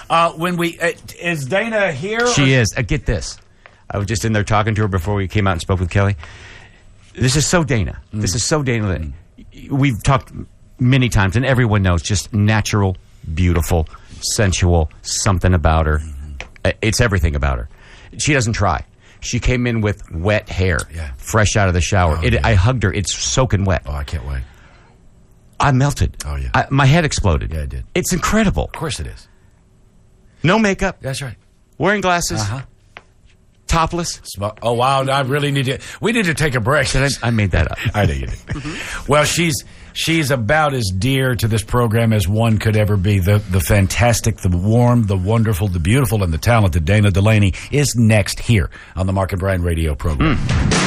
Is Dana here? She is. Get this. I was just in there talking to her before we came out and spoke with Kelly. This is so Dana. This is so Dana. We've talked many times, and everyone knows, just natural, beautiful, sensual, something about her. It's everything about her. She doesn't try. She came in with wet hair, fresh out of the shower. I hugged her. It's soaking wet. Oh, I can't wait. I melted. Oh, yeah. My head exploded. Yeah, it did. It's incredible. Of course it is. No makeup. That's right. Wearing glasses. Topless. Oh, wow. I really we need to take a break. I made that up. I know you did. Well, she's about as dear to this program as one could ever be. The fantastic, the warm, the wonderful, the beautiful, and the talented Dana Delany is next here on the Mark and Brian radio program.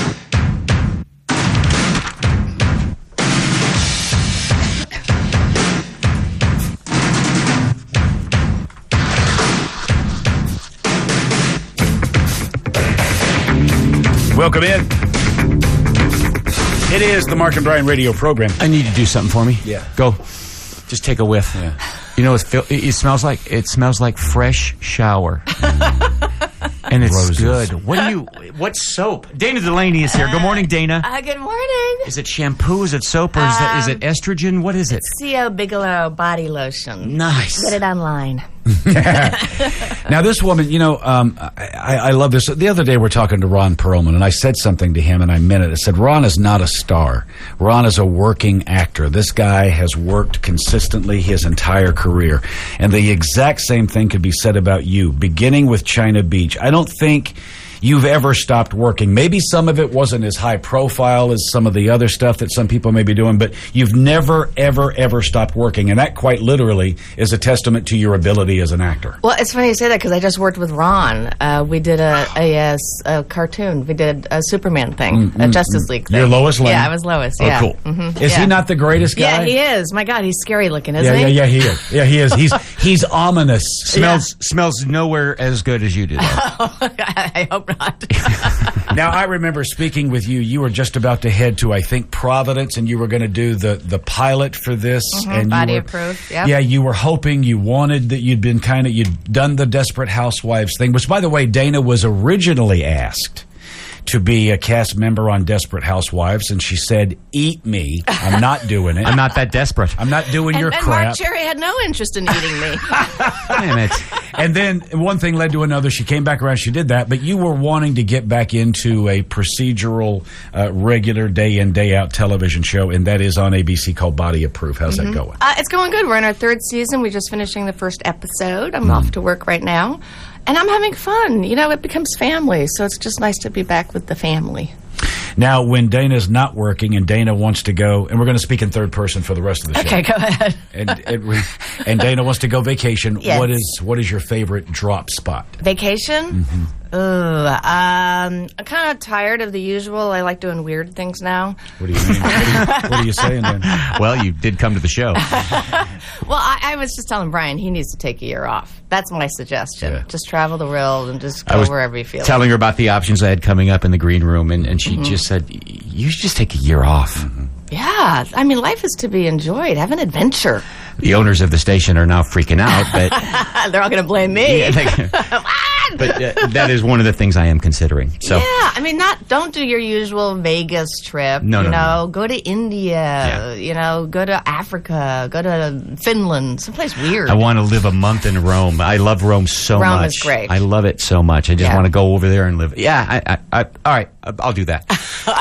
Welcome in. It is the Mark and Brian radio program. I need to do something for me. Yeah. Go. Just take a whiff. Yeah. You know what it smells like? It smells like fresh shower. And it's Roses. good. What soap? Dana Delany is here. Good morning, Dana. Good morning. Is it shampoo? Is it soap? Or is it estrogen? What is it? C.O. Bigelow body lotion. Nice. Get it online. Now, this woman, I love this. The other day, we're talking to Ron Perlman, and I said something to him, and I meant it. I said, Ron is not a star. Ron is a working actor. This guy has worked consistently his entire career. And the exact same thing could be said about you, beginning with China Beach. I don't think you've ever stopped working. Maybe some of it wasn't as high profile as some of the other stuff that some people may be doing, but you've never, ever, ever stopped working. And that quite literally is a testament to your ability as an actor. Well, it's funny you say that because I just worked with Ron. We did a cartoon. We did a Superman thing, a Justice League thing. You're Lois Lane? Yeah, I was Lois. Oh, yeah. cool. Is he not the greatest guy? Yeah, he is. My God, he's scary looking, isn't he? Yeah, he is. Yeah, he is. He's ominous. Smells nowhere as good as you do. I hope not. Now, I remember speaking with you. You were just about to head to, I think, Providence, and you were going to do the pilot for this. And body approved, yep. Yeah, you were hoping, you wanted that you'd done the Desperate Housewives thing, which, by the way, Dana was originally asked to be a cast member on Desperate Housewives, and she said, eat me. I'm not doing it. I'm not that desperate. I'm not doing your and crap. Mark Cherry had no interest in eating me. Damn it. And then one thing led to another. She came back around. She did that. But you were wanting to get back into a procedural, regular day in, day out television show, and that is on ABC called Body Approved. How's that going? It's going good. We're in our third season. We're just finishing the first episode. I'm off to work right now. And I'm having fun. It becomes family. So it's just nice to be back with the family. Now, when Dana's not working and Dana wants to go, and we're going to speak in third person for the rest of the show. Okay, go ahead. And Dana wants to go vacation. Yes. What is your favorite drop spot? Vacation? I'm kind of tired of the usual. I like doing weird things now. What do you mean? What are you saying then? Well, you did come to the show. Well, I was just telling Brian he needs to take a year off. That's my suggestion. Yeah. Just travel the world and just go wherever you feel. Telling her about the options I had coming up in the green room, and she just said, you should just take a year off. Yeah. I mean, life is to be enjoyed. Have an adventure. The owners of the station are now freaking out, but they're all going to blame me. But that is one of the things I am considering. So yeah, I mean, don't do your usual Vegas trip. No. Go to India. Yeah. Go to Africa. Go to Finland. Someplace weird. I want to live a month in Rome. I love Rome so much. Rome is great. I love it so much. I just want to go over there and live. Yeah, all right, I'll do that.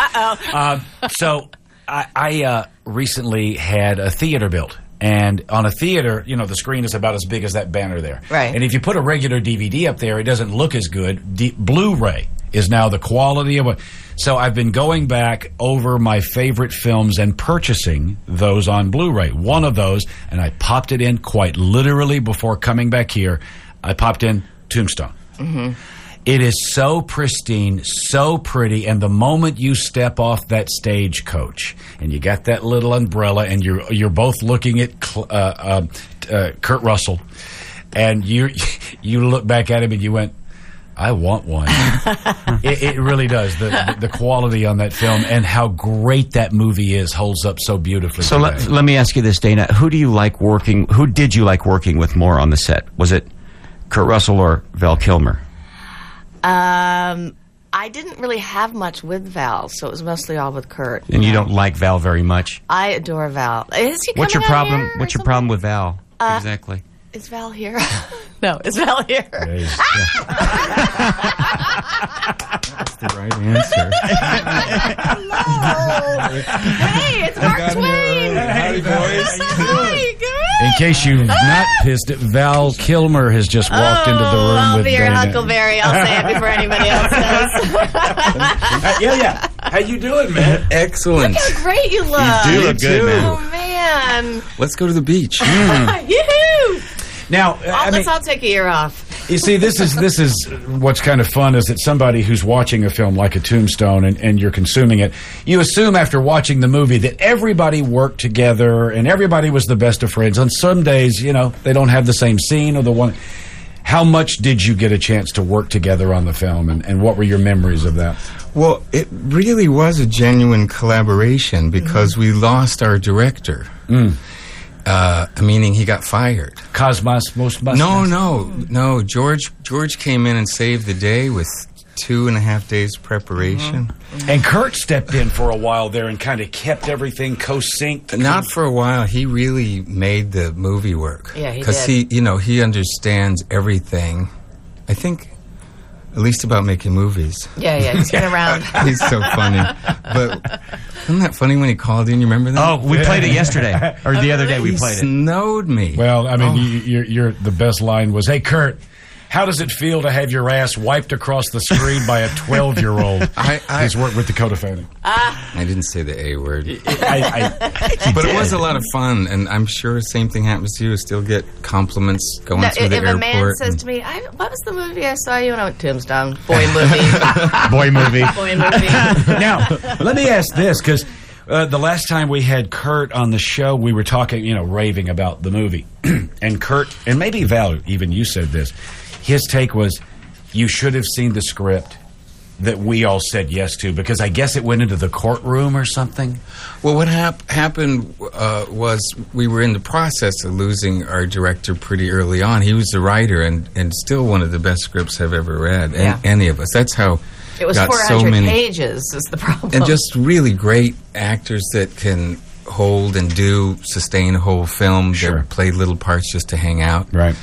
So I recently had a theater built. And on a theater, the screen is about as big as that banner there. Right. And if you put a regular DVD up there, it doesn't look as good. Blu-ray is now the quality of it. So I've been going back over my favorite films and purchasing those on Blu-ray. One of those, and I popped it in quite literally before coming back here, I popped in Tombstone. Mm-hmm. It is so pristine, so pretty, and the moment you step off that stagecoach and you got that little umbrella and you're both looking at Kurt Russell, and you look back at him and you went, I want one. It really does. The quality on that film and how great that movie is holds up so beautifully. So let me ask you this, Dana. Who did you like working with more on the set? Was it Kurt Russell or Val Kilmer? I didn't really have much with Val, so it was mostly all with Kurt. And you don't like Val very much? I adore Val. Is he What's your coming out problem? here or What's your something? problem with Val? Exactly. Is Val here? No, is Val here? Yes. That's the right answer. Hello. Hey, it's Mark Twain. Howdy, boys. Hi, good. In case you've not pissed it, Val Kilmer has just walked into the room I'll with be your Dana. Huckleberry. I'll say it before anybody else does. Yeah. How you doing, man? Excellent. Look how great you look. You do look good, too. man. Oh, man. Let's go to the beach. Yoo-hoo. Now, Let's all take a year off. you see, this is what's kind of fun is that somebody who's watching a film like a Tombstone and you're consuming it, you assume after watching the movie that everybody worked together and everybody was the best of friends. On some days, you know, they don't have the same scene or the one. How much did you get a chance to work together on the film, and what were your memories of that? Well, it really was a genuine collaboration because we lost our director. Meaning he got fired. Cosmos, most must. No. George came in and saved the day with 2.5 days preparation. And Kurt stepped in for a while there and kind of kept everything co-synced. Not for a while. He really made the movie work. Yeah, he Because did. he understands everything. I think, at least about making movies. Yeah, he's been around. He's so funny. But wasn't that funny when he called in? You remember that? Oh, we played it yesterday. Or the other day we he played it. snowed me. Well, I mean, you're the best line was, "Hey, Kurt, how does it feel to have your ass wiped across the screen by a 12-year-old who's worked with Dakota Fanning?" I didn't say the A word. But It was a lot of fun, and I'm sure the same thing happens to you. Still get compliments going through the If airport. a man says to me, what was the movie I saw you in? Oh, Tombstone. Boy movie. boy movie. Boy movie. Now, let me ask this, because the last time we had Kurt on the show, we were talking, raving about the movie. And Kurt, and maybe Val, even you said this, his take was, you should have seen the script that we all said yes to, because I guess it went into the courtroom or something. Well, what happened was we were in the process of losing our director pretty early on. He was the writer and still one of the best scripts I've ever read, any of us. That's how It was got 400 so many pages is the problem. and just really great actors that can hold and sustain a whole film. Sure. That play little parts just to hang out. Right.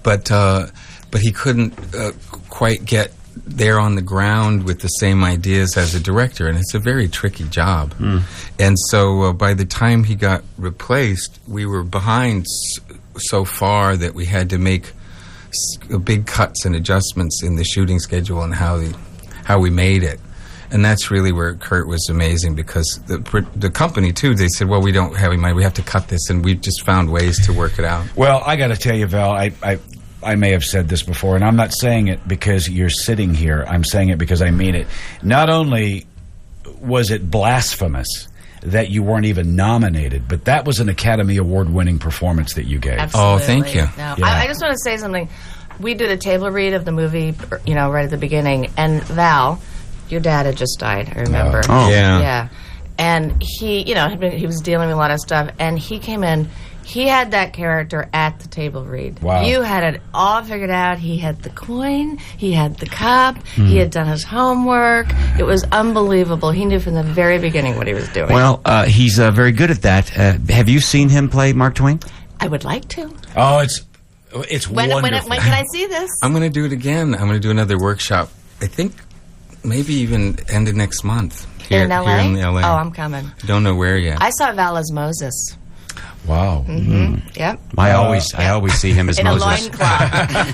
But he couldn't quite get there on the ground with the same ideas as a director, and it's a very tricky job. And so by the time he got replaced, we were behind so far that we had to make big cuts and adjustments in the shooting schedule and how we made it. And that's really where Kurt was amazing, because the company too, they said, well, we don't have any money, we have to cut this, and we just found ways to work it out. Well, I got to tell you, Val, I may have said this before, and I'm not saying it because you're sitting here. I'm saying it because I mean it. Not only was it blasphemous that you weren't even nominated, but that was an Academy Award-winning performance that you gave. Absolutely. Oh, thank you. No, Yeah. I just want to say something. We did a table read of the movie, right at the beginning, and Val, your dad had just died, I remember. Oh. Yeah. Yeah. And he, he was dealing with a lot of stuff, and he came in. He had that character at the table read. Wow. You had it all figured out. He had the coin. He had the cup. He had done his homework. It was unbelievable. He knew from the very beginning what he was doing. Well, he's very good at that. Have you seen him play Mark Twain? I would like to. Oh, it's When wonderful. can I see this? I'm going to do it again. I'm going to do another workshop. I think maybe even end of next month. In LA? Here in LA. Oh, I'm coming. Don't know where yet. I saw Val as Moses. Wow. Yep. I always see him as In Moses. a loincloth.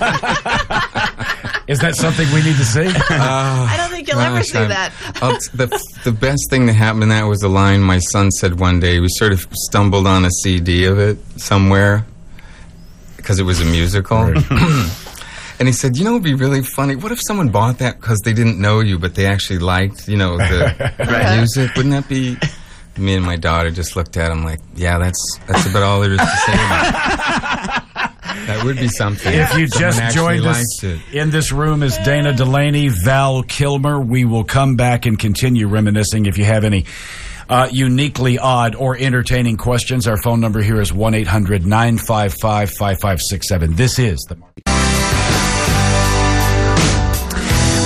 Is that something we need to see? I don't think you'll ever Gosh, see that. The best thing that happened in that was a line my son said one day. We sort of stumbled on a CD of it somewhere because it was a musical. Right. And he said, it'd be really funny. What if someone bought that because they didn't know you, but they actually liked, the music? Wouldn't that be... Me and my daughter just looked at him like, yeah, that's about all there is to say about it. That would be something. If you Someone just actually joined us liked it. in this room is Dana Delaney, Val Kilmer. We will come back and continue reminiscing. If you have any uniquely odd or entertaining questions, our phone number here is 1-800-955-5567. This is the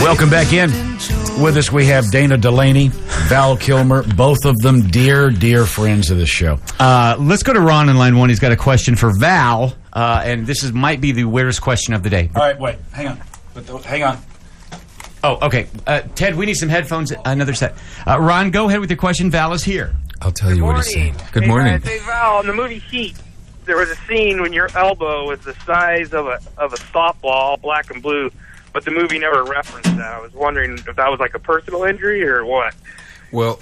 Welcome back in. With us, we have Dana Delaney, Val Kilmer, both of them dear, dear friends of the show. Let's go to Ron in line 1. He's got a question for Val, and this might be the weirdest question of the day. All right, wait, hang on. Hang on. Oh, okay. Ted, we need some headphones, another set. Ron, go ahead with your question. Val is here. I'll tell you what he's saying. Good morning. Hey, Val, in the movie Heat, there was a scene when your elbow was the size of a softball, black and blue, but the movie never referenced that. I was wondering if that was like a personal injury or what. Well,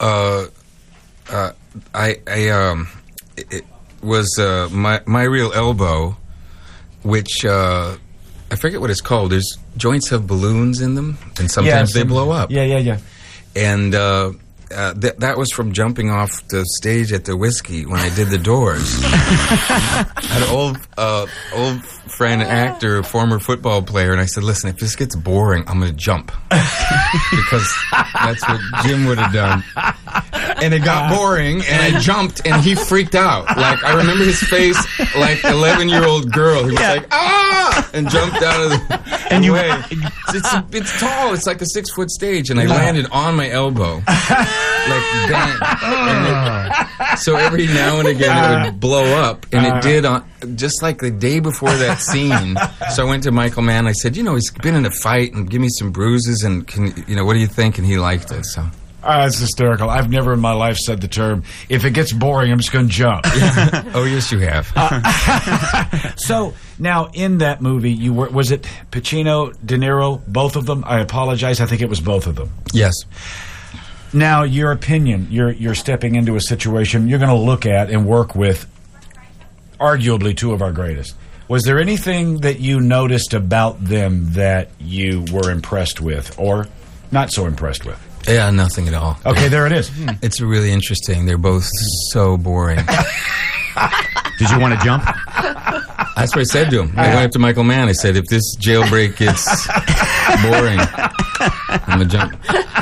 it was my real elbow, which I forget what it's called. There's joints have balloons in them, and sometimes they blow up. Yeah. And that was from jumping off the stage at the Whiskey when I did The Doors. I had an old friend, actor, former football player, and I said, listen, if this gets boring, I'm going to jump. Because that's what Jim would have done. And it got boring, and I jumped, and he freaked out. Like, I remember his face like 11-year-old girl. He was like, ah! And jumped out of the way. It's tall. It's like a 6-foot stage, and I landed on my elbow. Like, bang. So every now and again, it would blow up, and it did just like the day before that scene. So I went to Michael Mann. I said, he's been in a fight, and give me some bruises, and what do you think? And he liked it, so... That's hysterical. I've never in my life said the term, if it gets boring, I'm just going to jump. Oh, yes, you have. So, now, in that movie, was it Pacino, De Niro, both of them? I apologize. I think it was both of them. Yes. Now, your opinion, you're stepping into a situation you're going to look at and work with arguably two of our greatest. Was there anything that you noticed about them that you were impressed with or not so impressed with? Yeah, nothing at all. Okay, there it is. It's really interesting. They're both so boring. Did you want to jump? That's what I said to him. I went up to Michael Mann. I said, if this jailbreak gets boring, I'm going to jump.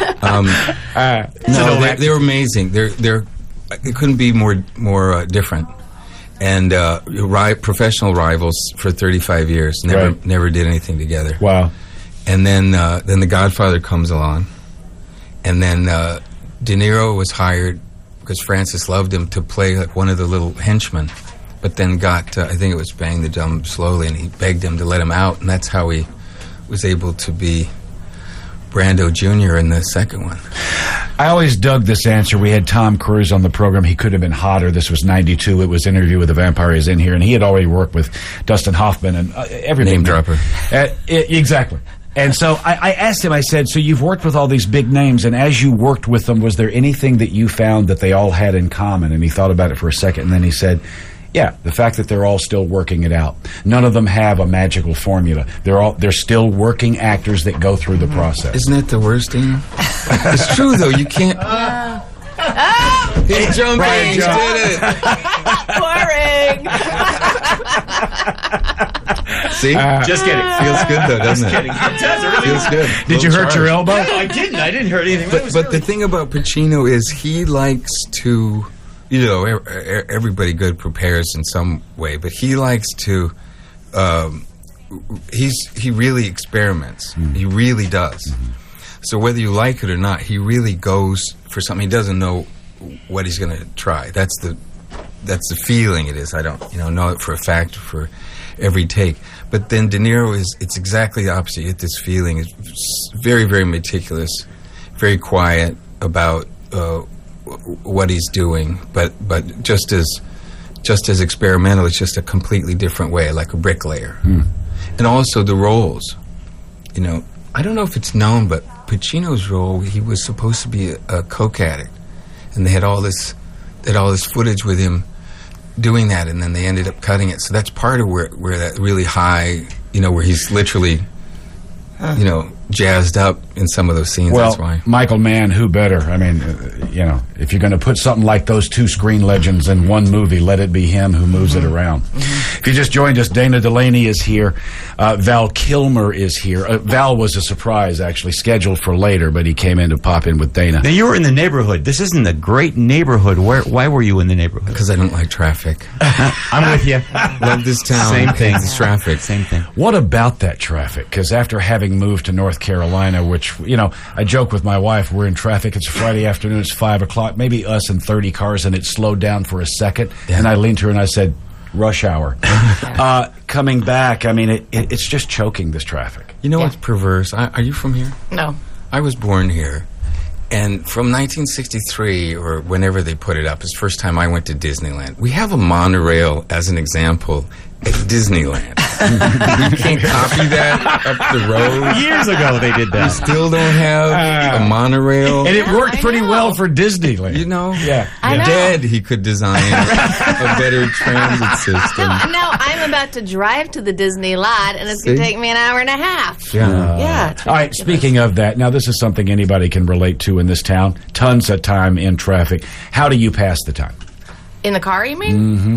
No, they were amazing. It couldn't be more different. And professional rivals for 35 years. Never did anything together. Wow. And then The Godfather comes along. And then De Niro was hired because Francis loved him to play like one of the little henchmen, but then got, I think it was Bang the Drum Slowly, and he begged him to let him out, and that's how he was able to be Brando Jr. in the second one. I always dug this answer. We had Tom Cruise on the program. He could have been hotter. This was 92. It was Interview with the Vampire is in here, and he had already worked with Dustin Hoffman and everything. Name dropper. Exactly. And so I asked him, I said, so you've worked with all these big names, and as you worked with them, was there anything that you found that they all had in common? And he thought about it for a second, and then he said, yeah, the fact that they're all still working it out. None of them have a magical formula. They're still working actors that go through the process. Isn't that the worst thing? It's true, though. You can't... He's jumping. He did it. Boring. See? Just kidding. Feels good, though, doesn't it? It does. It really Feels good. Did you hurt your elbow? No, I didn't. I didn't hurt anything. But the thing about Pacino is he likes to, everybody good prepares in some way, but he likes to, he really experiments. He really does. So whether you like it or not, he really goes for something. He doesn't know what he's going to try. That's the feeling it is. I don't know it for a fact for every take. But then De Niro it's exactly the opposite. You get this feeling. It's very, very meticulous, very quiet about what he's doing, but just as experimental. It's just a completely different way, like a bricklayer. And also the roles. I don't know if it's known, but Pacino's role, he was supposed to be a coke addict, and they had all this footage with him doing that, and then they ended up cutting it. So that's part of where that really high, where he's literally, jazzed up in some of those scenes. Well, that's why. Michael Mann, who better? I mean, if you're going to put something like those two screen legends in one movie, let it be him who moves it around. If you just joined us, Dana Delaney is here. Val Kilmer is here. Val was a surprise, actually, scheduled for later, but he came in to pop in with Dana. Now, you were in the neighborhood. This isn't a great neighborhood. Why were you in the neighborhood? Because I don't like traffic. I'm with you. Love this town. Same thing. This traffic. Same thing. What about that traffic? Because after having moved to North Carolina, which, you know, I joke with my wife, we're in traffic, it's a Friday afternoon, it's 5 o'clock, maybe us and 30 cars, and it slowed down for a second, and I leaned to her and I said, rush hour. Coming back, I mean, it's just choking, this traffic. You know what's perverse? Are you from here? No. I was born here. And from 1963, or whenever they put it up, it's the first time I went to Disneyland. We have a monorail, as an example, at Disneyland. You can't copy that up the road. Years ago they did You that. still don't have a monorail. And it worked I pretty know. well for Disneyland. You know? Yeah. I know. Dead, he could design a better transit system. No, I'm about to drive to the Disney lot, and it's going to See? take me an hour and a half. Yeah. Yeah. it's All right, ridiculous. speaking of that, now this is something anybody can relate to in this town. Tons of time in traffic. How do you pass the time? In the car, you mean? Mm-hmm.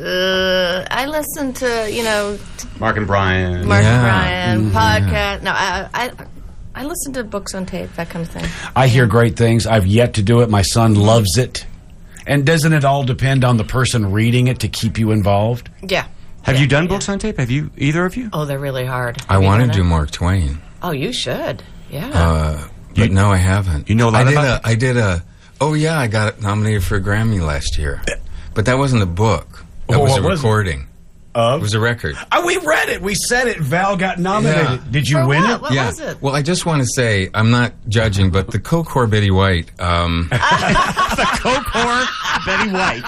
I listen to, you know, Mark and Brian. Mark Yeah. and Brian, podcast. No, I listen to books on tape, that kind of thing. I hear great things. I've yet to do it. My son loves it. And doesn't it all depend on the person reading it to keep you involved? Yeah. Have you done books on tape? Have you, either of you? Oh, they're really hard. I Have you want to done do it? Mark Twain. Oh, you should. Yeah. But no, I haven't. You know a lot about- I did a. Oh yeah, I got nominated for a Grammy last year, but that wasn't a book. That Oh, was what a was it? recording. It was a record. We read it. We said it. Val got nominated. Yeah. Did you For win what? it? What was it? Well, I just want to say I'm not judging, but the co-core Betty White. Co-core Betty White.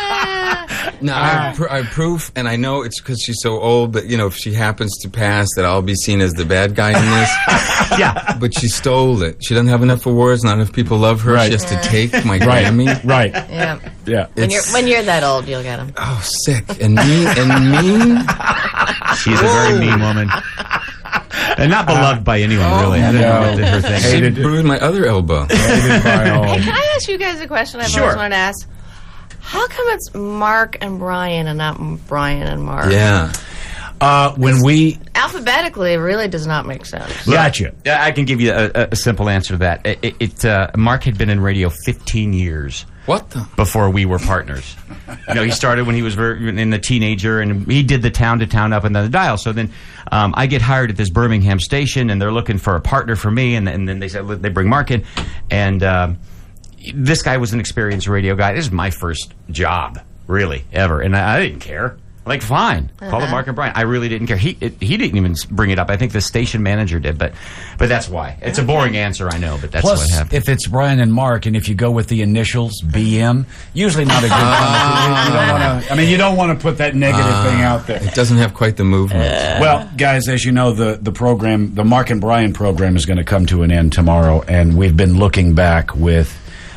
No, I have proof, and I know it's because she's so old. But you know, if she happens to pass, that I'll be seen as the bad guy in this. Yeah. But she stole it. She doesn't have enough awards. Not enough people love her. Right. She has to take my Right. Grammy. Right. Yeah. Yeah. When you're that old, you'll get them. Oh, sick and mean. She's a very mean woman. And not beloved by anyone, really. I don't know what her thing. She Hated- bruised my other elbow. Hated by all. Hey, can I ask you guys a question I've Sure. always wanted to ask? How come it's Mark and Brian and not Brian and Mark? Yeah. When we Alphabetically, it really does not make sense. gotcha. Yeah, I can give you a simple answer to that. Mark had been in radio 15 years What the? before we were partners. You know, he started when he was in the teenager, and he did the town to town up and then the dial. So then I get hired at this Birmingham station, and they're looking for a partner for me, and then they said they bring Mark in, and this guy was an experienced radio guy. This is my first job, really, ever, and I didn't care. Like, fine, call it Mark and Brian. I really didn't care. He didn't even bring it up. I think the station manager did, but that's why. It's a boring answer, I know, but that's what Plus, happened. if it's Brian and Mark, and if you go with the initials BM, usually not a good one. You don't want to. I mean, you don't want to put that negative thing out there. It doesn't have quite the movement. Well, guys, as you know, the program, the Mark and Brian program, is going to come to an end tomorrow, and we've been looking back with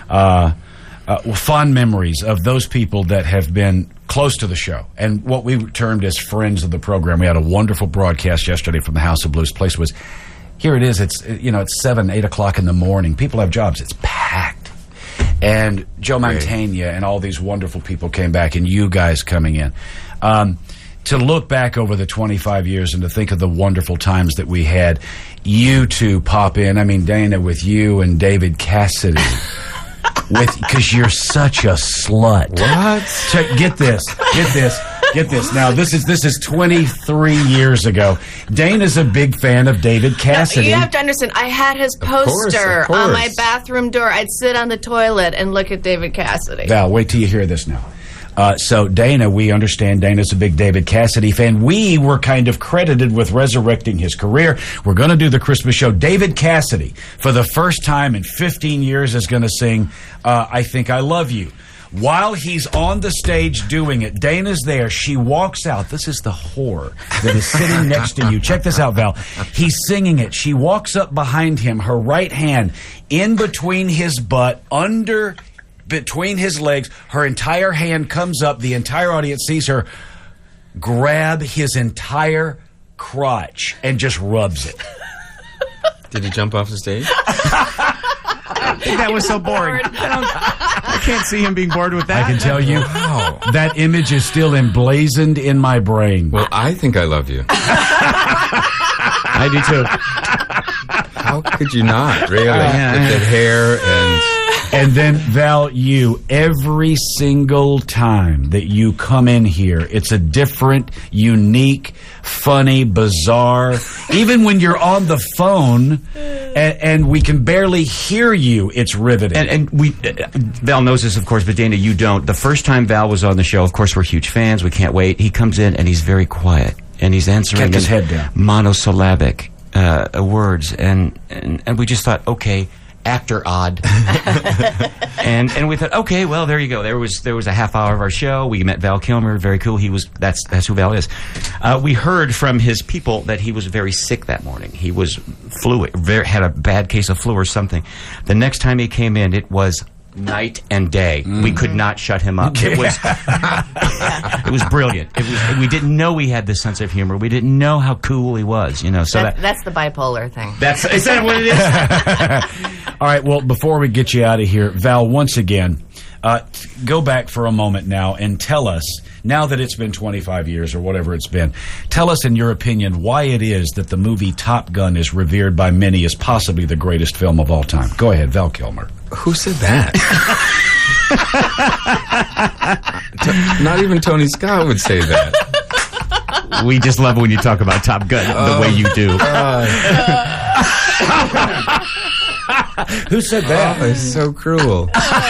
fond memories of those people that have been close to the show and what we termed as friends of the program. We had a wonderful broadcast yesterday from the House of Blues. Place was, here it is. It's it's 7, 8 o'clock in the morning. People have jobs. It's packed. And Joe Mantegna and all these wonderful people came back, and you guys coming in. To look back over the 25 years and to think of the wonderful times that we had, you two pop in. I mean, Dana, with you and David Cassidy. Because you're such a slut. What? Get this. Now, this is 23 years ago. Dana's a big fan of David Cassidy. You have to understand, I had his course, poster of course. on my bathroom door. I'd sit on the toilet and look at David Cassidy. Val, wait till you hear this now. So Dana, we understand Dana's a big David Cassidy fan. We were kind of credited with resurrecting his career. We're going to do the Christmas show. David Cassidy, for the first time in 15 years, is going to sing I Think I Love You. While he's on the stage doing it, Dana's there. She walks out. This is the whore that is sitting next to you. Check this out, Val. He's singing it. She walks up behind him, her right hand in between his butt, between his legs. Her entire hand comes up. The entire audience sees her grab his entire crotch and just rubs it. Did he jump off the stage? That was so boring. I can't see him being bored with that. I can tell you, Wow. that image is still emblazoned in my brain. Well, I think I love you. I do too. How could you not, really? Yeah. With that hair and And then, Val, every single time that you come in here, it's a different, unique, funny, bizarre. Even when you're on the phone and we can barely hear you, it's riveting. And Val knows this, of course, but Dana, you don't. The first time Val was on the show, of course, we're huge fans. We can't wait. He comes in and he's very quiet. And he's answering Kept his head down. Monosyllabic words. And we just thought, okay, actor odd. and we thought, okay, well, there you go. There was a half hour of our show. We met Val Kilmer, very cool. That's who Val is. We heard from his people that he was very sick that morning. He was had a bad case of flu or something. The next time he came in, it was night and day. We could not shut him up. It was it was brilliant. We didn't know he had this sense of humor. We didn't know how cool he was, So that's the bipolar thing. Is that what it is? All right, well, before we get you out of here, Val, once again, go back for a moment now and tell us, now that it's been 25 years or whatever it's been, tell us in your opinion why it is that the movie Top Gun is revered by many as possibly the greatest film of all time. Go ahead, Val Kilmer. Who said that? Not even Tony Scott would say that. We just love when you talk about Top Gun the way you do. Who said that? Oh, it's so cruel.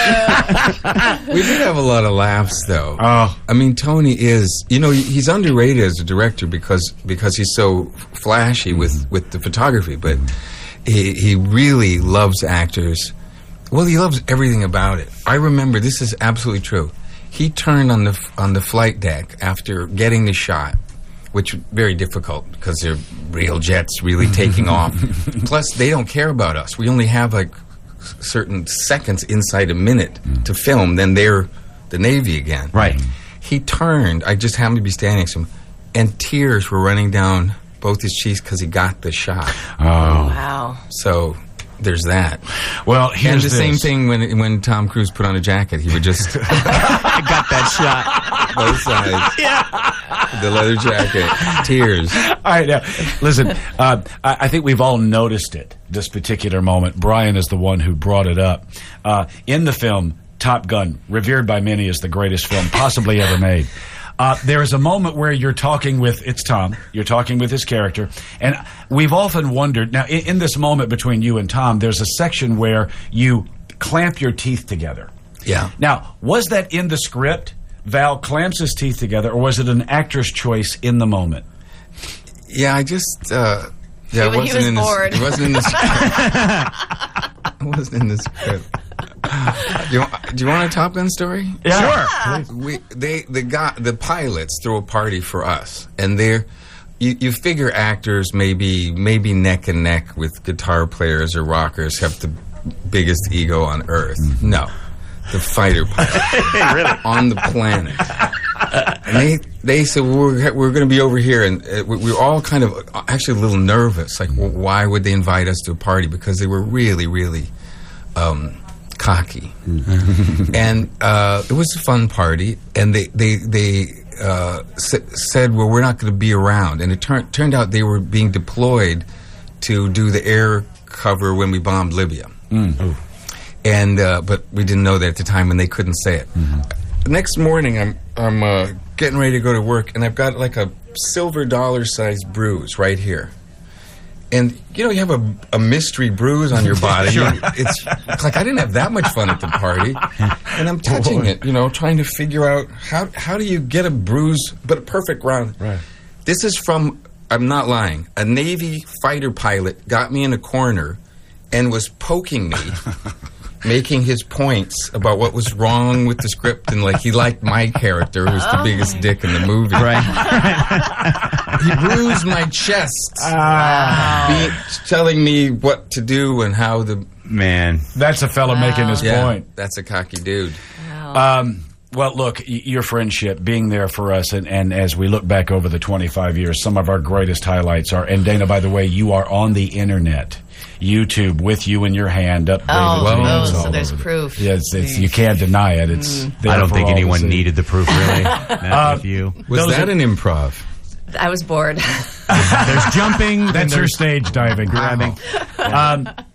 We did have a lot of laughs, though. Oh. I mean, Tony is, he's underrated as a director because he's so flashy with the photography, but he really loves actors. Well, he loves everything about it. I remember, this is absolutely true. He turned on the flight deck after getting the shot, which is very difficult because they're real jets really taking off. Plus, they don't care about us. We only have like certain seconds inside a minute to film. Then they're the Navy again. Right. He turned. I just happened to be standing next to him, and tears were running down both his cheeks because he got the shot. Oh. Wow. So there's that. Well, here's and the same thing when Tom Cruise put on a jacket, he would just I got that shot. both sides. Yeah. The leather jacket, tears. All right, now listen. I think we've all noticed it. This particular moment. Brian is the one who brought it up. In the film Top Gun, revered by many as the greatest film possibly ever made. There is a moment where you're talking with, it's Tom, you're talking with his character, and we've often wondered, now in this moment between you and Tom, there's a section where you clamp your teeth together. Yeah. Now, was that in the script? Val clamps his teeth together, or was it an actor's choice in the moment? Yeah, I just, it He was bored. It wasn't in the script. It wasn't in the script. Do you want a Top Gun story? Yeah. Sure. The pilots throw a party for us, and you figure actors maybe neck and neck with guitar players or rockers have the biggest ego on Earth. No, the fighter pilot Really? on the planet. And they said, we're going to be over here, and we were all kind of actually a little nervous. Like, well, why would they invite us to a party? Because they were really, really cocky. And it was a fun party, and they said, well, we're not going to be around. And it turned out they were being deployed to do the air cover when we bombed Libya. And but we didn't know that at the time, and they couldn't say it. The next morning, I'm getting ready to go to work, and I've got like a silver dollar-sized bruise right here. And, you have a mystery bruise on your body. Sure. It's like I didn't have that much fun at the party. And I'm touching it, trying to figure out how do you get a bruise, but a perfect round. Right. This is from, I'm not lying, a Navy fighter pilot got me in a corner and was poking me, making his points about what was wrong with the script, and he liked my character, who's the biggest dick in the movie. Right. He bruised my chest, telling me what to do and how the... Man. That's a fella making his point. That's a cocky dude. Well, look, your friendship, being there for us, and as we look back over the 25 years, some of our greatest highlights are, and Dana, by the way, you are on the internet, YouTube, with you in your hand, updated. So there's proof. Yes, you can't deny it. It's I don't think anyone needed the proof, really. Not if you. Was that an improv? I was bored. There's jumping. That's her stage diving. Grabbing.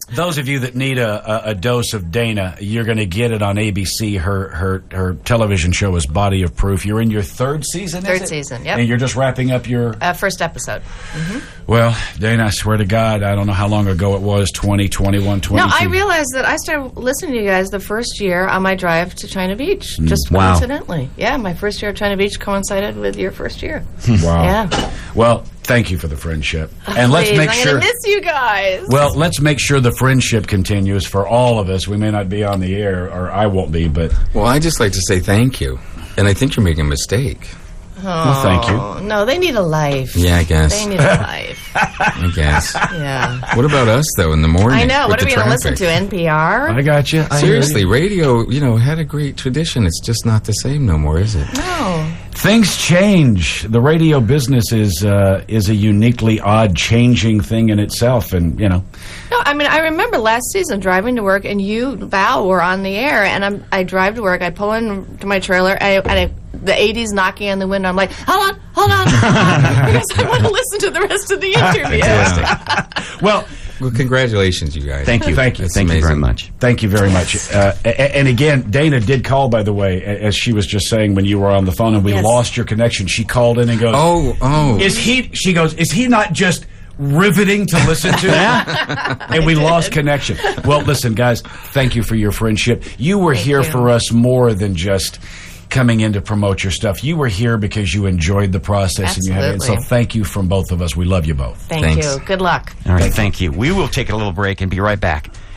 Those of you that need a dose of Dana, you're going to get it on ABC. Her television show is Body of Proof. You're in your third season, Third season, yep. And you're just wrapping up your... First episode. Well, Dana, I swear to God, I don't know how long ago it was, 20, 21, 22. No, I realized that I started listening to you guys the first year on my drive to China Beach, just Wow. coincidentally. Yeah, my first year at China Beach coincided with your first year. Wow. Yeah. Well, thank you for the friendship. And let's Please, make I'm sure... gonna miss you guys. Well, let's make sure the friendship continues for all of us. We may not be on the air, or I won't be, but... Well, I just like to say thank you. And I think you're making a mistake. Well, thank you. Oh, no, they need a life. Yeah, I guess. They need a life. I guess. Yeah. What about us, though, in the morning? I know. with What are the we going to listen traffic? to? NPR? I got you. Seriously, radio, had a great tradition. It's just not the same no more, is it? No. Things change. The radio business is a uniquely odd, changing thing in itself, and No, I mean, I remember last season driving to work, and you, Val, were on the air, and I drive to work, I pull into my trailer, and the 80s knocking on the window, I'm like, hold on, because I want to listen to the rest of the interview. well, congratulations, you guys. Thank you. Thank you. That's Thank you very amazing. much. thank you very much. And again, Dana did call, by the way, as she was just saying when you were on the phone, and we Yes. lost your connection. She called in and goes, Oh. She goes, is he not just riveting to listen to? And we lost connection. Well, listen, guys, thank you for your friendship. You were here you. for us more than just coming in to promote your stuff. You were here because you enjoyed the process. And you had it. So Absolutely. thank you from both of us. We love you both. Thank Thanks. you. Good luck. All right, thank you. We will take a little break and be right back.